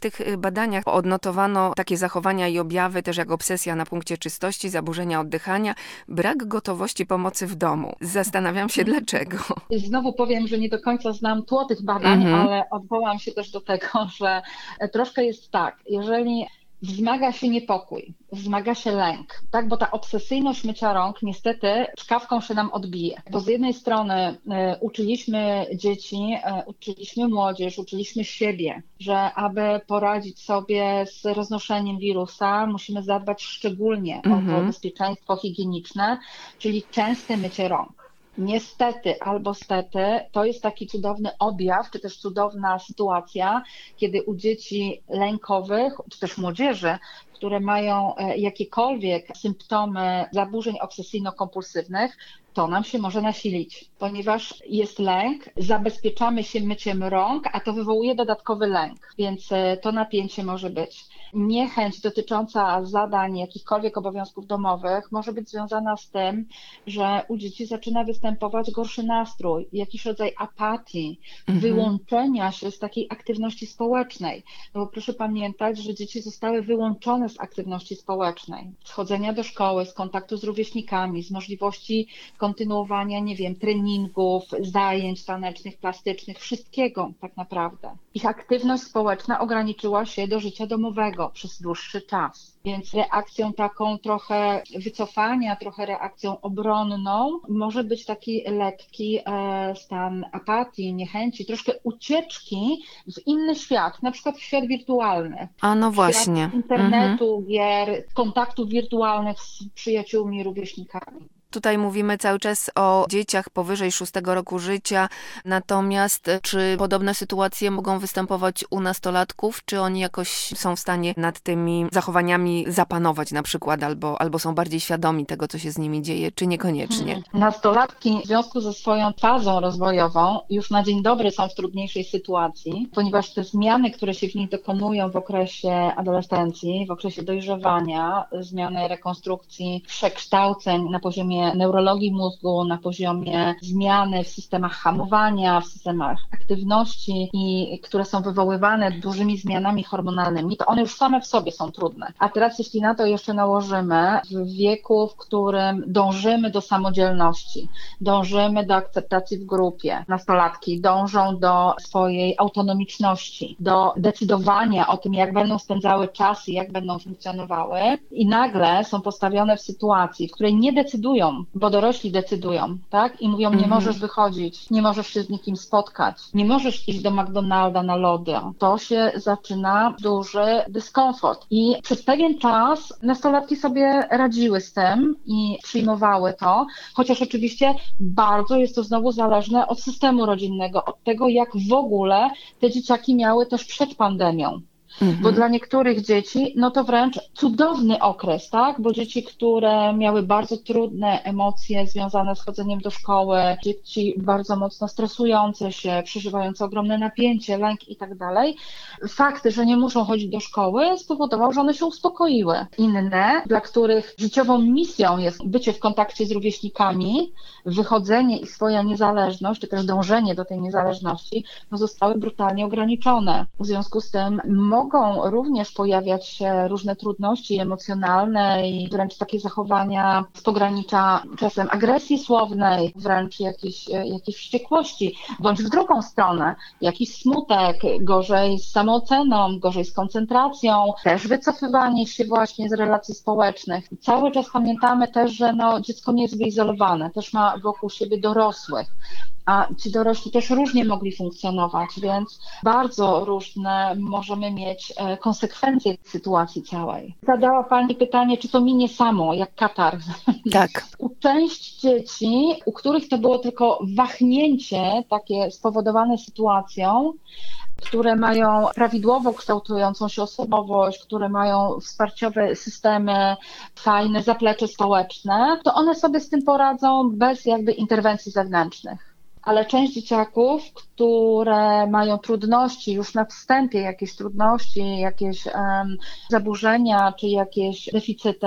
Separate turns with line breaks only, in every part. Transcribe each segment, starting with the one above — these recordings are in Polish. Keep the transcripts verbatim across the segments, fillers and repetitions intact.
tych badaniach odnotowano takie zachowania i objawy też jak obsesja na punkcie czystości, zaburzenia oddychania, brak gotowości pomocy w domu. Zastanawiam się dlaczego.
Znowu powiem, że nie do końca znam tło tych badań, mhm. ale odwołam się też do tego, że troszkę jest tak, jeżeli wzmaga się niepokój, wzmaga się lęk, tak? Bo ta obsesyjność mycia rąk niestety czkawką się nam odbije. Bo z jednej strony y, uczyliśmy dzieci, y, uczyliśmy młodzież, uczyliśmy siebie, że aby poradzić sobie z roznoszeniem wirusa, musimy zadbać szczególnie mm-hmm. o to bezpieczeństwo higieniczne, czyli częste mycie rąk. Niestety albo stety to jest taki cudowny objaw, czy też cudowna sytuacja, kiedy u dzieci lękowych, czy też młodzieży, które mają jakiekolwiek symptomy zaburzeń obsesyjno-kompulsywnych, to nam się może nasilić, ponieważ jest lęk, zabezpieczamy się myciem rąk, a to wywołuje dodatkowy lęk, więc to napięcie może być. Niechęć dotycząca zadań jakichkolwiek obowiązków domowych może być związana z tym, że u dzieci zaczyna występować gorszy nastrój, jakiś rodzaj apatii, mhm. wyłączenia się z takiej aktywności społecznej. No bo proszę pamiętać, że dzieci zostały wyłączone z aktywności społecznej, z chodzenia do szkoły, z kontaktu z rówieśnikami, z możliwości kontynuowania, nie wiem, treningów, zajęć tanecznych, plastycznych, wszystkiego tak naprawdę. Ich aktywność społeczna ograniczyła się do życia domowego przez dłuższy czas. Więc reakcją taką trochę wycofania, trochę reakcją obronną może być taki lekki e, stan apatii, niechęci, troszkę ucieczki w inny świat, na przykład w świat wirtualny.
A no właśnie.
Świat internetu, mhm. gier, kontaktów wirtualnych z przyjaciółmi, rówieśnikami.
Tutaj mówimy cały czas o dzieciach powyżej szóstego roku życia, natomiast czy podobne sytuacje mogą występować u nastolatków, czy oni jakoś są w stanie nad tymi zachowaniami zapanować na przykład, albo, albo są bardziej świadomi tego, co się z nimi dzieje, czy niekoniecznie?
Nastolatki w związku ze swoją fazą rozwojową już na dzień dobry są w trudniejszej sytuacji, ponieważ te zmiany, które się w nich dokonują w okresie adolescencji, w okresie dojrzewania, zmiany rekonstrukcji, przekształceń na poziomie neurologii mózgu, na poziomie zmiany w systemach hamowania, w systemach aktywności i które są wywoływane dużymi zmianami hormonalnymi, to one już same w sobie są trudne. A teraz jeśli na to jeszcze nałożymy w wieku, w którym dążymy do samodzielności, dążymy do akceptacji w grupie, nastolatki dążą do swojej autonomiczności, do decydowania o tym, jak będą spędzały czas i jak będą funkcjonowały i nagle są postawione w sytuacji, w której nie decydują, bo dorośli decydują, tak? I mówią, nie możesz wychodzić, nie możesz się z nikim spotkać, nie możesz iść do McDonalda na lody. To się zaczyna duży dyskomfort. I przez pewien czas nastolatki sobie radziły z tym i przyjmowały to, chociaż oczywiście bardzo jest to znowu zależne od systemu rodzinnego, od tego, jak w ogóle te dzieciaki miały też przed pandemią. Mhm. Bo dla niektórych dzieci, no to wręcz cudowny okres, tak? Bo dzieci, które miały bardzo trudne emocje związane z chodzeniem do szkoły, dzieci bardzo mocno stresujące się, przeżywające ogromne napięcie, lęk i tak dalej, fakt, że nie muszą chodzić do szkoły spowodował, że one się uspokoiły. Inne, dla których życiową misją jest bycie w kontakcie z rówieśnikami, wychodzenie i swoja niezależność, czy też dążenie do tej niezależności, no zostały brutalnie ograniczone. W związku z tym mogą również pojawiać się różne trudności emocjonalne i wręcz takie zachowania z pogranicza czasem agresji słownej, wręcz jakiejś, jakiejś wściekłości, bądź w drugą stronę, jakiś smutek, gorzej z samooceną, gorzej z koncentracją, też wycofywanie się właśnie z relacji społecznych. Cały czas pamiętamy też, że no, dziecko nie jest wyizolowane, też ma wokół siebie dorosłych. A ci dorośli też różnie mogli funkcjonować, więc bardzo różne możemy mieć konsekwencje sytuacji całej. Zadała Pani pytanie, czy to minie samo, jak katar.
Tak.
U części dzieci, u których to było tylko wahnięcie takie spowodowane sytuacją, które mają prawidłowo kształtującą się osobowość, które mają wsparciowe systemy, fajne zaplecze społeczne, to one sobie z tym poradzą bez jakby interwencji zewnętrznych. Ale część dzieciaków, które mają trudności, już na wstępie jakieś trudności, jakieś um, zaburzenia czy jakieś deficyty,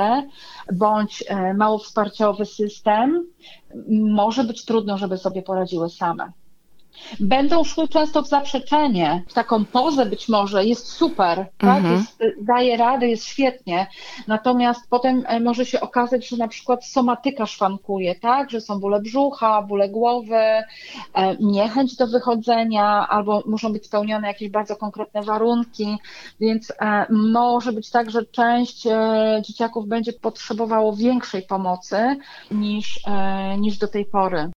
bądź um, mało wsparciowy system, może być trudno, żeby sobie poradziły same. Będą szły często w zaprzeczenie, w taką pozę być może, jest super, tak?
Mhm.
Jest, daje radę, jest świetnie, natomiast potem może się okazać, że na przykład somatyka szwankuje, tak? Że są bóle brzucha, bóle głowy, niechęć do wychodzenia, albo muszą być spełnione jakieś bardzo konkretne warunki, więc może być tak, że część dzieciaków będzie potrzebowało większej pomocy niż, niż do tej pory.